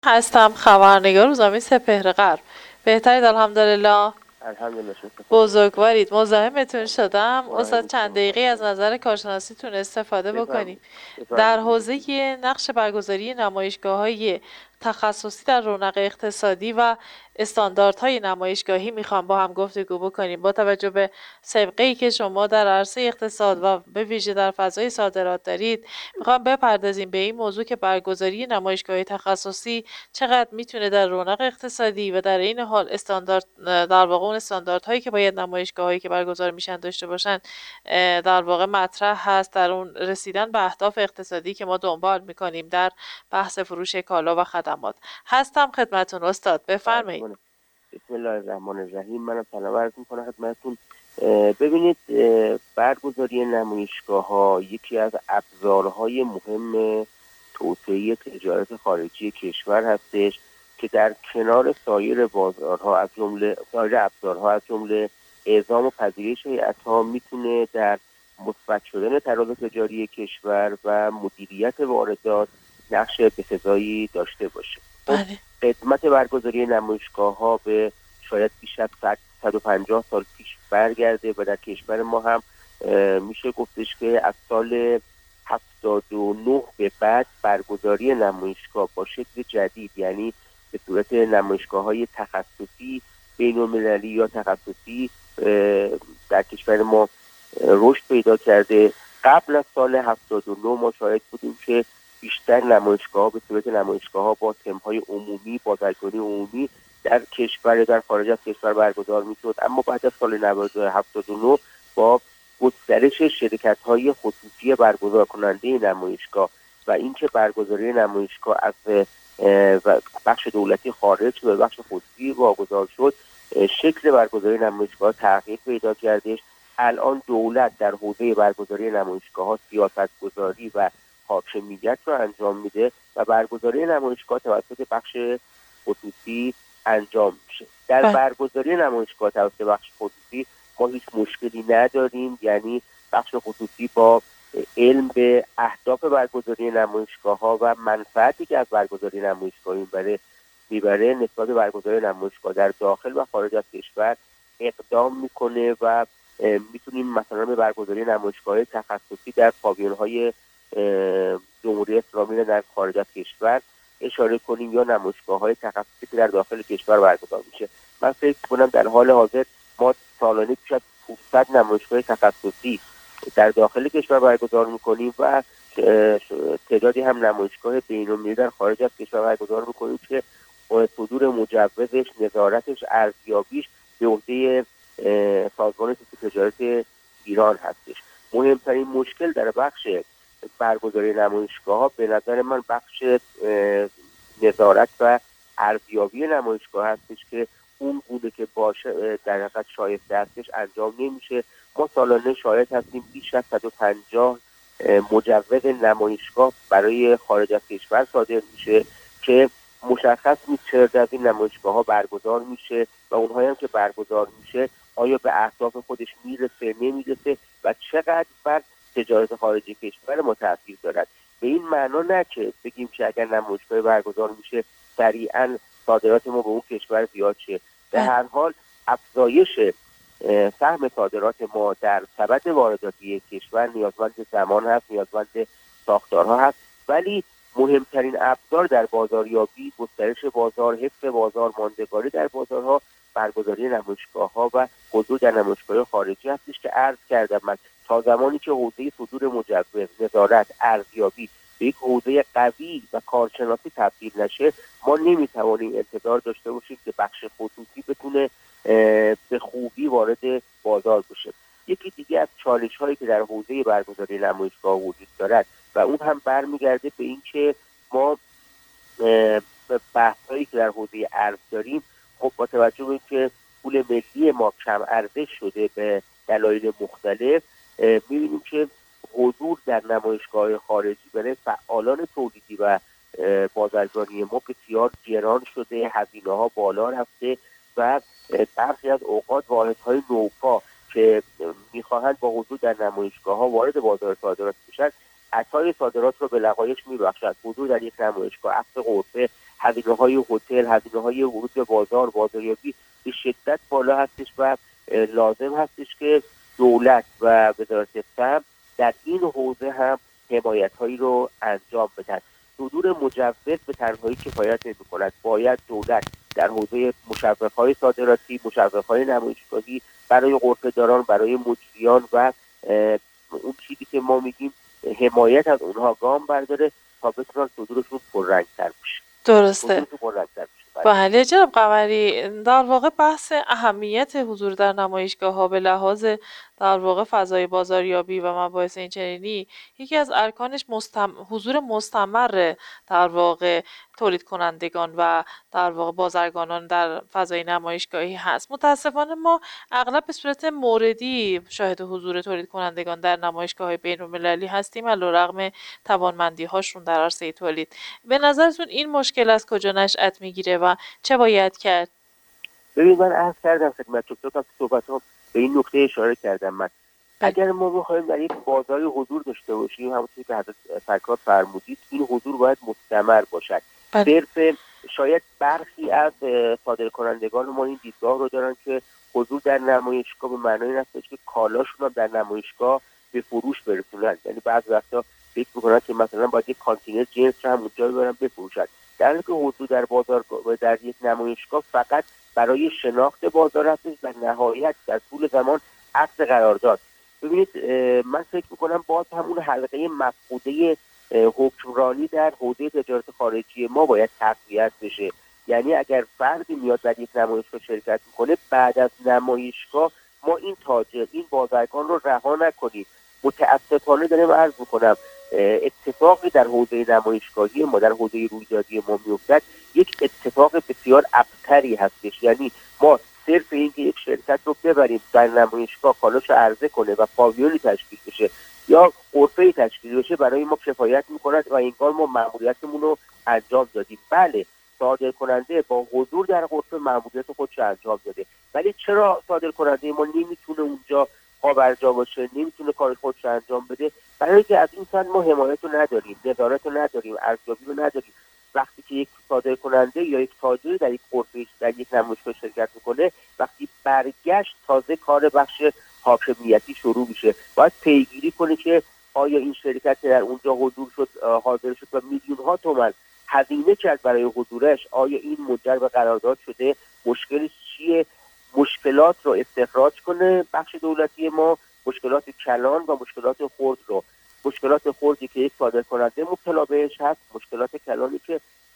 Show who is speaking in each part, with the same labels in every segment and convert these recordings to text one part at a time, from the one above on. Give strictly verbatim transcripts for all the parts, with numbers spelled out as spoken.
Speaker 1: هستم، خبرنگار روزنامه سپهر غرب. بهترید الحمدلله.
Speaker 2: الحمدلله شکر خدا.
Speaker 1: بزرگوارید. مزاحمتون شدم استاد،
Speaker 2: مراقب
Speaker 1: چند
Speaker 2: شما
Speaker 1: دقیقه از
Speaker 2: خواهشاً.
Speaker 1: نظر کارشناسیتون استفاده بکنیم
Speaker 2: بفرمایید
Speaker 1: در
Speaker 2: بفرمایید اینجا
Speaker 1: حوزه نقش برگزاری نمایشگاه‌های تخصصی در رونق اقتصادی و استانداردهای نمایشگاهی میخوام با هم گفتگو بکنیم. با توجه به سابقه‌ای که شما در عرصه اقتصاد و به ویژه در فضای صادرات دارید، میخوام بپردازیم به این موضوع که برگزاری نمایشگاهی تخصصی چقدر میتونه در رونق اقتصادی و در این حال استاندارد، در واقع اون استانداردهایی که باید نمایشگاهایی که برگزار میشن داشته باشن، در واقع مطرح هست در اون رسیدن به اهداف اقتصادی که ما دنبال میکنیم در بحث فروش کالا و خدمات. هستم خدمتون استاد، بفرمایید.
Speaker 2: خواهشاً. بسم الله الرحمن الرحیم. منم سلام عرض میکنم خدمتتون. ببینید، برگزاری نمایشگاه ها یکی از ابزارهای مهم توسعه تجارت خارجی کشور هستش که در کنار سایر بازارها از جمله سایر ابزارها از جمله اعزام و پذیرش هیئت‌ها میتونه در مثبت شدن تراز تجاری کشور و مدیریت واردات نقش بسزایی داشته باشه. خب،
Speaker 1: بله.
Speaker 2: قدمت برگزاری نمایشگاه ها به شاید بیش از صد و پنجاه سال پیش برگرده و در کشور ما هم میشه گفتش که از سال هفتاد و نه به بعد برگزاری نمایشگاه با شکل جدید، یعنی به صورت نمایشگاه های تخصصی بین المللی یا تخصصی، در کشور ما رشد پیدا کرده. قبل از سال هفتاد و نه ما شاهد بودیم که بیشتر نمایشگاه به صورت نمایشگاه ها با تم‌های عمومی، بازرگانی عمومی در کشور در خارج از کشور برگزار میشد، اما بعد از سال هفتاد و نه با گسترش شرکت های خصوصی برگزار کننده نمایشگاه و اینکه برگزاری نمایشگاه از بخش دولتی خارج به بخش خصوصی واگذار شد، شکل برگزاری نمایشگاه تغییر پیدا کردش. الان دولت در حوزه برگزاری نمایشگاه ها سیاست گذاری و حاکمیت رو انجام میده و برگزاری نمایشگاه توسط بخش خصوصی انجام میشه. در
Speaker 1: بله.
Speaker 2: برگزاری نمایشگاه توسط بخش خصوصی ما هیچ مشکلی نداریم، یعنی بخش خصوصی با علم به اهداف برگزاری نمایشگاه ها و منفعتی که از برگزاری نمایشگاه میبره میبره نسبت به برگزاری نمایشگاه در داخل و خارج از کشور اقدام میکنه و میتونیم مثلا به برگزاری نمایشگاه تخصصی در پاویون های جمهوری اسلامی در خارج از کشور اشاره کنیم یا نمایشگاه های تخصصی که در داخل کشور برگزار میشه. من فکر کنم در حال حاضر ما سالانه بیش از پانصد نمایشگاه تخصصی در داخل کشور برگزار میکنیم و تعدادی هم نمایشگاه بین‌المللی در خارج از کشور برگزار میکنیم که صدور مجوزش، نظارتش، ارزیابیش به عهده سازمان تجارت ایران هستش. مهمترین مشکل در بخش برگزاری نمایشگاه ها به نظر من بخش نظارت و ارزیابی نمایشگاه هستش که اون بوده که باشه در حقیقت شایسته هستش انجام نمیشه. ما سالانه شاهد هستیم بیش از صد و پنجاه مجوز نمایشگاه برای خارج از کشور صادر میشه که مشخص نیست چرا از این نمایشگاه ها برگزار میشه و اونهایی هم که برگزار میشه آیا به اهداف خودش میرسه نمیرسه و چقدر بر تجارت خارجی کشور ما تاثیر دارد. به این معنا نه که بگیم که اگر نمایشگاه برگزار میشه سریعا صادرات ما به اون کشور زیاد شه. به هر حال افزایش سهم صادرات ما در سبد وارداتی کشور نیازمند زمان هست، نیازمند ساختارها هست، ولی مهمترین ابزار در بازاریابی، گسترش بازار، حفظ بازار، ماندگاری در بازارها، برگزاری نمایشگاه ها و حضور در نمایشگاه خارجی هستش که عرض کردم. من تا زمانی که حوزه صدور مجوز، نظارت، ارزیابی به یک حوزه قوی و کارشناسی تبدیل نشه، ما نمیتوانیم انتظار داشته باشیم که بخش خصوصی بتونه به خوبی وارد بازار بشه. یکی دیگه از چالش هایی که در حوزه برگزاری نمایشگاه وجود دارد و اون هم برمیگرده به این که ما بحث هایی که در حوزه ارز داریم، خب با توجه به اینکه پول ملی ما کم ارزش شده به دلایل مختلف، می‌بینیم که حضور در نمایشگاه خارجی برای فعالان تولیدی و بازرگانی ما بسیار گران شده، هزینه ها بالا رفته و برخی از اوقات واحدهای نوپا که میخواهند با حضور در نمایشگاه ها وارد بازار صادرات بشن وسعت‌های صادرات رو به لغایش می‌بخشد. حضور در یک نمایشگاه، عقد غرفه، هزینه‌های هتل، هزینه‌های ورود به بازار، بازاریابی به شدت بالا هستش و لازم هستش که دولت و وزارت سمت در این حوزه هم حمایت‌هایی رو انجام بدن. صدور مجوز به تنهایی کفایت نمی‌کند. باید دولت در حوزه مشوق‌های صادراتی، مشوق‌های نمایشگاهی برای غرفه‌داران، برای مجریان و اون چیزی که ما میگیم حمایت از اونها گام برداره تا بتونن صدورشون پررنگ‌تر بشه.
Speaker 1: درسته.
Speaker 2: پررنگ‌تر بشه.
Speaker 1: بله جناب قمری، در واقع بحث اهمیت حضور در نمایشگاه ها به لحاظ در واقع فضای بازاریابی و مباحث اینچنینی یکی از ارکانش مستم... حضور مستمر در واقع تولید کنندگان و در واقع بازرگانان در فضای نمایشگاهی هست. متاسفانه ما اغلب به صورت موردی شاهد حضور تولید کنندگان در نمایشگاه های بین المللی هستیم علیرغم توانمندی هاشون در عرصه تولید. به نظرتون این مشکل از کجا نشأت میگیره و چه باید کرد؟
Speaker 2: ببین من عرض کردم خدمت دکتر تا صحبتام به این نکته اشاره کردم. من
Speaker 1: بله.
Speaker 2: اگر ما بخوایم در یک بازاری حضور داشته باشیم، همونطوری که حضرت سرکار فرمودید، این حضور باید مستمر باشد.
Speaker 1: بله.
Speaker 2: صرف شاید برخی از صادرکنندگان ما این دیدگاه رو دارن که حضور در نمایشگاه به معنای این هستش که کالاشون هم در نمایشگاه به فروش برسونن. یعنی بعضی وقتا فکر می‌کنن که مثلا باید یک کانتینر جنس رو هم اونجا ببرن بفروشن، در حالی که حضور در بازار در یک نمایشگاه فقط برای شناخت بازار هستش و نهایت در طول زمان عقد قرارداد. ببینید من فکر میکنم باز همون حلقه مفقوده حکمرانی در حوزه تجارت خارجی ما باید تقویت بشه. یعنی اگر فردی میاد در یک نمایشگاه شرکت میکنه، بعد از نمایشگاه ما این تاجر، این بازرگان رو رها نکنیم. متاسفانه دارم عرض میکنم اتفاقی در حوزه نمایشگاهی ما، در حوزه رویدادی ما میافتد، یک اتفاق بسیار ابتری هستش. یعنی ما صرف اینکه یک شرکت رو ببریم در نمایشگاه کالاش عرضه کنه و پاویونی تشکیل بشه یا غرفه‌ای تشکیل بشه برای ما کفایت میکند و انگار ما مأموریتمون رو انجام دادیم. بله، صادر کننده با حضور در غرفه مأموریت خودش انجام داده، ولی چرا صادر کننده ما نمیتونه اونجا پابرجا باشه، نمیتونه کار خودش انجام بده؟ برای اینکه از این سن ما حمایت رو نداریم، نظارت رو نداریم، ارزیابی رو نداریم. وقتی که یک صادر کننده یا یک تاجر در یک غرفه در یک نمایشگاه شرکت میکنه، وقتی برگشت تازه کار بخش حاکمیتی شروع میشه. باید پیگیری کنه که آیا این شرکت در اونجا حضور شد، حاضر شد و میلیون ها تومان هزینه کرد برای حضورش، آیا این منجر به قرارداد شده، مشکلش چیه؟ مشکلات رو استخراج کنه بخش دولتی ما، مشکلات کلان و مشکلات خرد رو. مشکلات خردی که یک صادر کننده مبتلا بهش هست، مشکلات کلانی که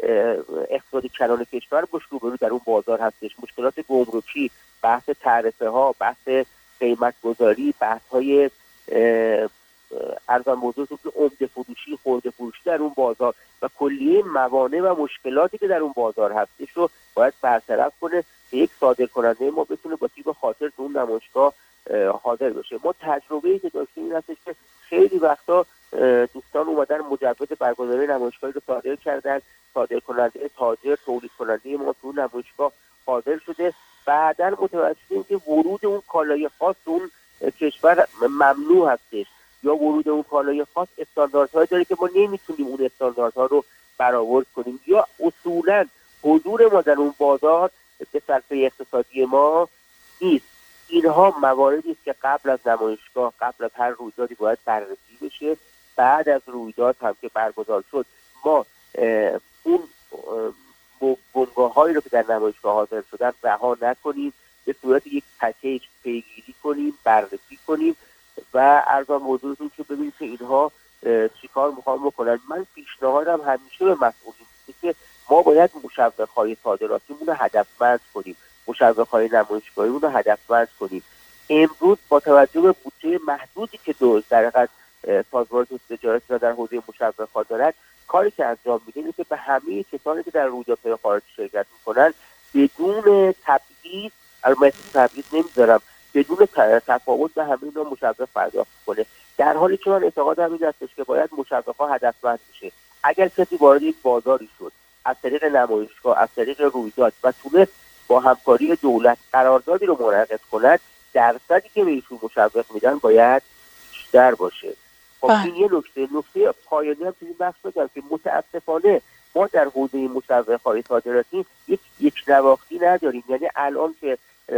Speaker 2: اقتصاد کلان کشور باش روبرو در اون بازار هستش، مشکلات گمرکی، بحث تعرفه ها، بحث قیمت گذاری، بحث های ارزان موضوع که عمده فروشی، خرده فروشی در اون بازار و کلیه موانع و مشکلاتی که در اون بازار هستش رو باید برطرف کنه که یک صادر کننده ما بتونه با تیب خاطر تو اون نمایشگاه حاضر بشه. ما تجربه‌ای که داشتیم این هستش که خیلی وقتا دوستان اومدن مجوز برگزاری نمایشگاهی رو صادر کردن، صادر کننده تاجر، تولید کننده ما تو نمایشگاه حاضر شده، بعداً متوجه شدیم که ورود اون کالای خاص اون کشور ممنوع هستش، یا ورود اون کالای خاص استانداردهایی داره که ما نمیتونیم اون استانداردها رو برآورد کنیم، یا اصولاً حضور ما در اون بازار به صرفه اقتصادی ما نیست. اینها مواردی است که قبل از نمایشگاه، قبل از هر رویدادی باید بررسی بشه. بعد از رویداد هم که برگزار شد ما اون بنگاه هایی رو که در نمایشگاه حاضر شدن رها نکنیم، به صورت یک پکیج پیگیری کنیم، بررسی کنیم و ارزان موضوعتون که ببینید که اینها چیکار میخوام بکنن. من پیشنهادم همیشه به مسئولین که ما باید مشوق‌های صادراتیمون رو هدفمند کنیم، مشوق‌های نمایشگاهیمون رو هدفمند کنیم. امروز با توجه به بودجه محدودی که دو در حقیقت سازمان تجارت را در حوزه مشوقات دارد، کاری که انجام میده اینه که به همه کسانی که در رویدادهای خارجی شرکت میکنن بدون تبعیض، البته تبعیض نمیذارم، بدون تفاوت به همه اینا مشوق پرداخت کنه. در حالی که من اعتقادم این هستش که باید مشوق‌ها هدفمند بشه. اگر کسی وارد یک بازاری شد از طریق نمایشگاه، از طریق رویداد و تونست با همکاری دولت قراردادی رو منعقد کند، درصدی که به ایشون مشوق میدن باید بیشتر باشه. خب این یه نکته نکته پایانی هم چیزی بحث بگم که متاسفانه ما در حوزه مشوق‌های صادراتی یک یک نواختی نداریم. یعنی الان که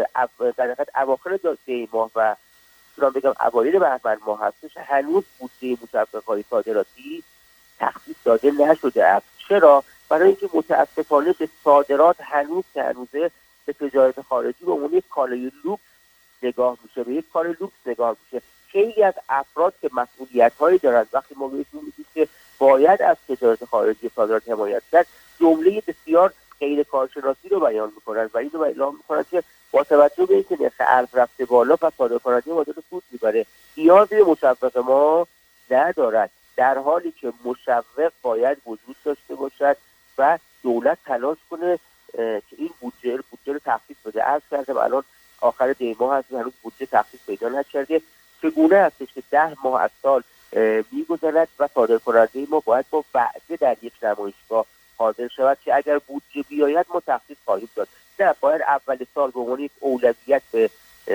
Speaker 2: در حقیقت اواخر دی ماه و میتونم بگم اوایل بهمن ماه هستش، هنوز بودجه مشوق‌های صادراتی تخصیص داده نشده است. چرا؟ برای اینکه متاسفانه به صادرات هنوز که هنوزه به تجارت خارجی به عنوان یک کالای لوکس نگاه میشه، به یک کار لوکس نگاه میشه. خیلی از افراد که مسئولیت‌هایی دارند وقتی ما بهشون میگیم که باید از تجارت خارجی صادرات حمایت کرد، جمله بسیار غیر کارشناسی رو بیان میکنن و اینو اعلام میکنن که با توجه به اینکه نرخ ارز رفته بالا و صادرکننده مدل سود میبره، نیازی به مشوق ما ندارد، در حالی که مشوق باید وجود داشته باشد و دولت تلاش کنه که این بودجه بودجه رو تخصیص بده. عرض کردم الان آخر دی ماه هست، هنوز بودجه تخصیص پیدا نکرده. چگونه هستش که ده ماه از سال میگذرد و صادرکننده ما باید با وعده در یک نمایشگاه حاضر شود که اگر بودجه بیاید ما تخصیص خواهیم داد. نه، باید اول سال به عنوان یک اولویت به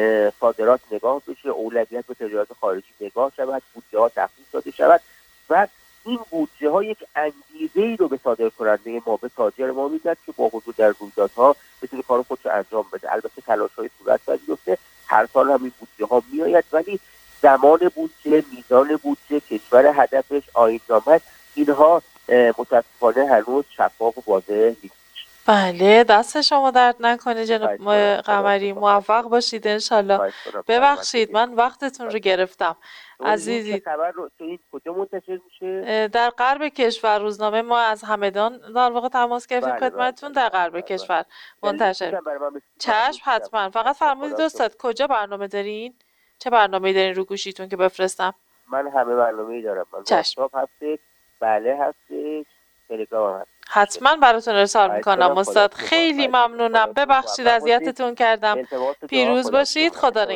Speaker 2: صادرات نگاه بشه، اولویت به تجارت خارجی نگاه شود، بودجه ها تخصیص داده شود و این بودجه ها یک انگیزه ای رو به صادرکننده ما، به تاجر ما میداد که با حضور در رویدادها بتونه کار خودش رو انجام بده. البته تلاش‌های صورت پذیرفته، هر سال هم این بودجه ها میآید، ولی زمان بودجه، میزان بودجه، کشور هدفش، آیین‌نامه، اینها متاسفانه هنوز شفاف و واضح نیست.
Speaker 1: بله، دست شما درد نکنه جناب قمری، موفق باشید انشالله. ببخشید من وقتتون رو گرفتم عزیزی.
Speaker 2: خبر رو این کجا منتشر میشه؟
Speaker 1: در غرب کشور. روزنامه ما از همدان در واقع تماس گرفتیم خدمتتون، در غرب کشور منتشر. چشم حتما. فقط فرمودید استاد کجا برنامه دارین؟ چه برنامه‌ای دارین رو گوشیتون که بفرستم؟
Speaker 2: من همه برنامه‌ای دارم. من واتساپ هست، بله هست، تلگرام هست.
Speaker 1: حتما براتون ارسال میکنم استاد. خیلی ممنونم. ببخشید اذیتتون کردم. پیروز باشید. خدا نگهدار.